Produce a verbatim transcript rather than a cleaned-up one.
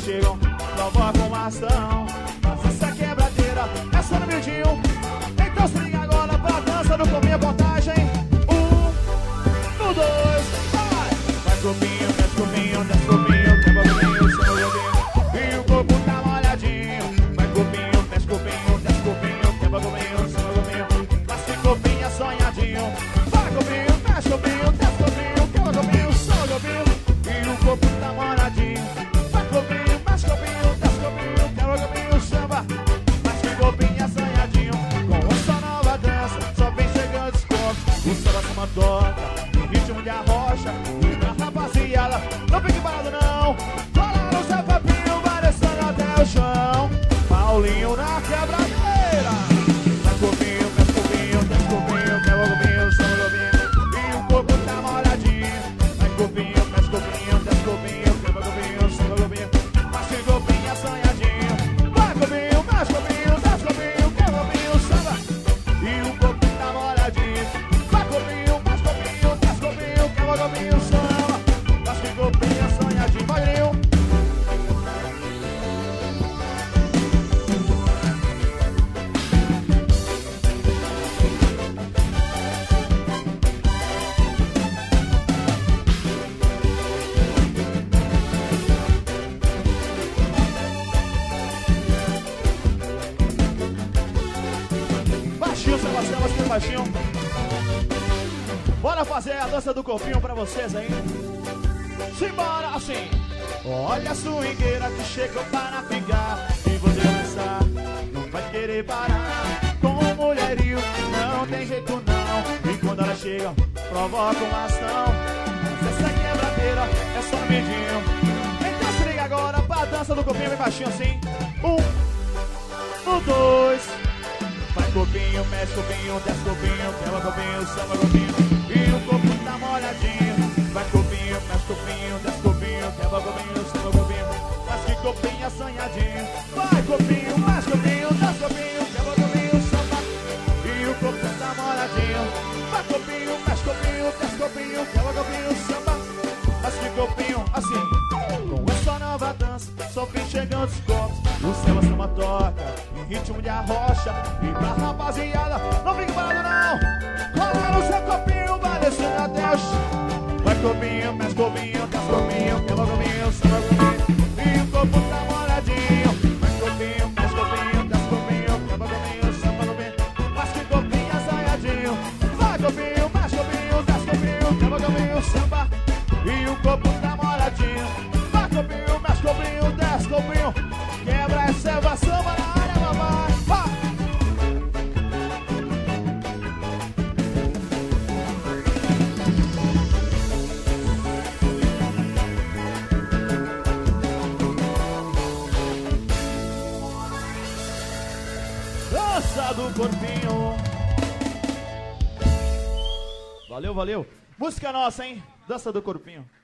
chegam, provocam uma ação. Mas essa quebradeira é só no midinho. Então se liga agora pra dança do cominho. Contagem, um, no dois, vai! Vai cominho, desce cominho, desce cominho, quebra cominho, chama o cominho. E o corpo tá molhadinho. Vai cominho, desce cominho, desce cominho, quebra cominho, chama o cominho. Mas que copinha sonhadinho. Vai cominho, desce cominho, desce cominho, quebra cominho, chama o cominho. E o corpo tá molhadinho. Vai cominho, desce cominho, desce cominho, quebra cominho, chama. Mas que copinha sonhadinho. Com essa nova dança, só vem chegando os corpos. O samba se mantoca, em ritmo de arrocha. E pra rapaziada, não fique parado não. Cola no seu papinho, vai descendo até o chão. Paulinho na quebradeira. Vai cominho, desce cominho, desce cominho, quebra cominho, chama o cominho. E o corpo tá molhadinho. Vai cominho, desce cominho, desce cominho, quebra cominho, chama o cominho. Mas que copinha sonhadinho. Vai cominho, desce cominho, desce cominho, quebra cominho, chama. E o corpo tá molhadinho. Vai cominho, desce cominho, desce cominho, quebra cominho, chama. Mas que copinha sonhadinho. Vai, Nil. Baixinho, Sebastião, mais baixinho. Bora fazer a dança do corpinho pra vocês aí. Simbora assim. Olha a swingueira que chegou para ficar. E você dançar, não vai querer parar. Com o mulherio, não tem jeito não. E quando ela chega, provoca uma ação. Mas essa quebradeira é só medinho. Então se liga agora pra dança do corpinho bem baixinho assim. Um, um, dois. Vai copinho, mexe copinho, desce copinho, quebra copinho, chama copinho. E o corpo tá molhadinho. Vai copinho, mexe copinho, desce copinho, quebra copinho, chama copinho. Mas que copinha sonhadinho. Vai copinho, mexe copinho, desce copinho, quebra copinho, chama. E o corpo tá molhadinho. Vai copinho, mexe copinho, desce copinho, quebra copinho, chama. Mas que copinho assim. Com essa nova dança, só vem chegando os copos. O samba samba toca, em ritmo de arrocha. E pra rapaziada, não fique parado não. Cola no seu copinho, vai descendo até o chão. Vai copinho, mexe copinho, desce copinho, quebra copinho, samba copinho. E o corpo tá molhadinho. Vai copinho, mexe copinho, desce copinho, quebra copinho, samba copinho. Mas que copinho assaiadinho. Vai copinho, mexe copinho, desce copinho, quebra copinho, samba. E o corpo tá molhadinho. Vai copinho, mexe copinho, desce copinho. Quebra essa samba na área, mamãe. Vai! Dança do corpinho. Valeu, valeu. Música nossa, hein? Dança do corpinho.